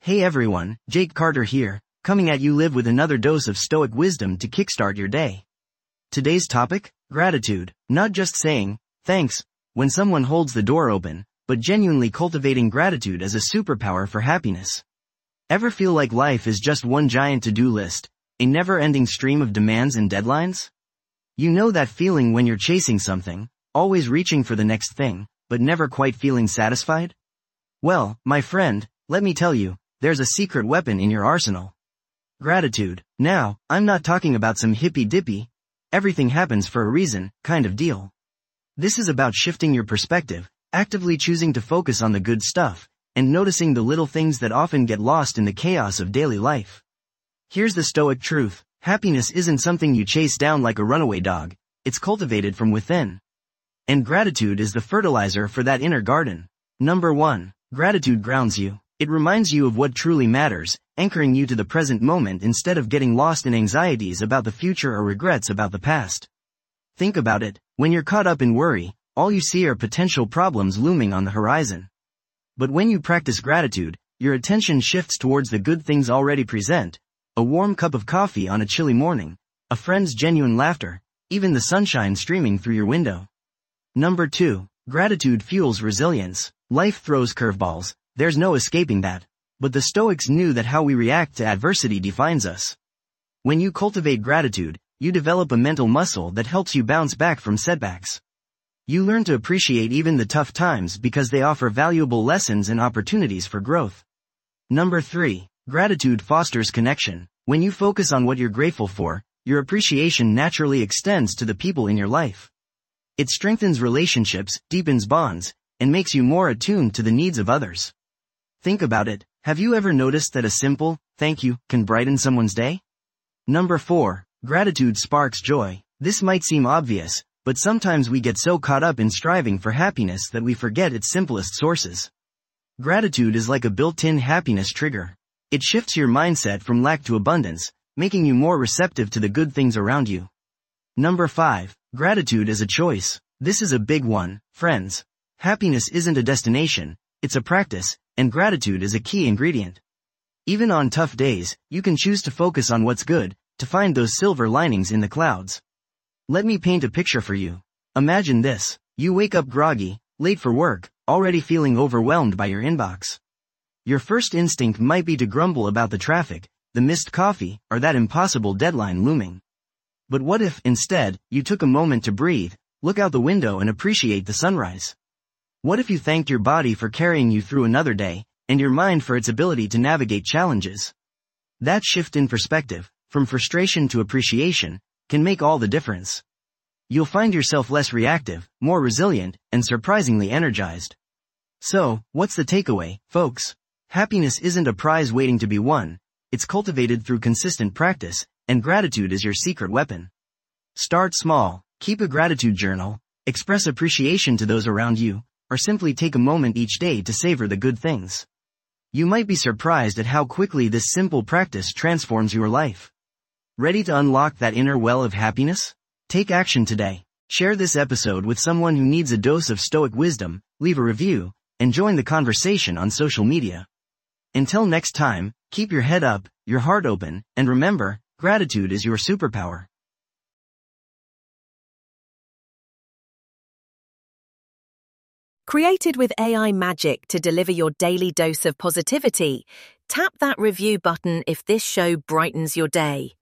Hey everyone, Jake Carter here, coming at you live with another dose of stoic wisdom to kickstart your day. Today's topic? Gratitude. Not just saying, thanks, when someone holds the door open, but genuinely cultivating gratitude as a superpower for happiness. Ever feel like life is just one giant to-do list, a never-ending stream of demands and deadlines? You know that feeling when you're chasing something, always reaching for the next thing, but never quite feeling satisfied? Well, my friend, let me tell you, there's a secret weapon in your arsenal. Gratitude. Now, I'm not talking about some hippy-dippy, everything happens for a reason, kind of deal. This is about shifting your perspective, actively choosing to focus on the good stuff, and noticing the little things that often get lost in the chaos of daily life. Here's the stoic truth. Happiness isn't something you chase down like a runaway dog, it's cultivated from within. And gratitude is the fertilizer for that inner garden. Number 1. Gratitude grounds you. It reminds you of what truly matters, anchoring you to the present moment instead of getting lost in anxieties about the future or regrets about the past. Think about it, when you're caught up in worry, all you see are potential problems looming on the horizon. But when you practice gratitude, your attention shifts towards the good things already present, a warm cup of coffee on a chilly morning, a friend's genuine laughter, even the sunshine streaming through your window. Number 2. Gratitude fuels resilience. Life throws curveballs. There's no escaping that. But the Stoics knew that how we react to adversity defines us. When you cultivate gratitude, you develop a mental muscle that helps you bounce back from setbacks. You learn to appreciate even the tough times because they offer valuable lessons and opportunities for growth. Number 3. Gratitude fosters connection. When you focus on what you're grateful for, your appreciation naturally extends to the people in your life. It strengthens relationships, deepens bonds, and makes you more attuned to the needs of others. Think about it. Have you ever noticed that a simple, thank you, can brighten someone's day? Number 4. Gratitude sparks joy. This might seem obvious, but sometimes we get so caught up in striving for happiness that we forget its simplest sources. Gratitude is like a built-in happiness trigger. It shifts your mindset from lack to abundance, making you more receptive to the good things around you. Number 5. Gratitude is a choice. This is a big one, friends. Happiness isn't a destination, it's a practice, and gratitude is a key ingredient. Even on tough days, you can choose to focus on what's good, to find those silver linings in the clouds. Let me paint a picture for you. Imagine this. You wake up groggy, late for work, already feeling overwhelmed by your inbox. Your first instinct might be to grumble about the traffic, the missed coffee, or that impossible deadline looming. But what if, instead, you took a moment to breathe, look out the window and appreciate the sunrise? What if you thanked your body for carrying you through another day, and your mind for its ability to navigate challenges? That shift in perspective, from frustration to appreciation, can make all the difference. You'll find yourself less reactive, more resilient, and surprisingly energized. So, what's the takeaway, folks? Happiness isn't a prize waiting to be won, it's cultivated through consistent practice, and gratitude is your secret weapon. Start small, keep a gratitude journal, express appreciation to those around you, or simply take a moment each day to savor the good things. You might be surprised at how quickly this simple practice transforms your life. Ready to unlock that inner well of happiness? Take action today. Share this episode with someone who needs a dose of stoic wisdom, leave a review, and join the conversation on social media. Until next time, keep your head up, your heart open, and remember, gratitude is your superpower. Created with AI magic to deliver your daily dose of positivity, tap that review button if this show brightens your day.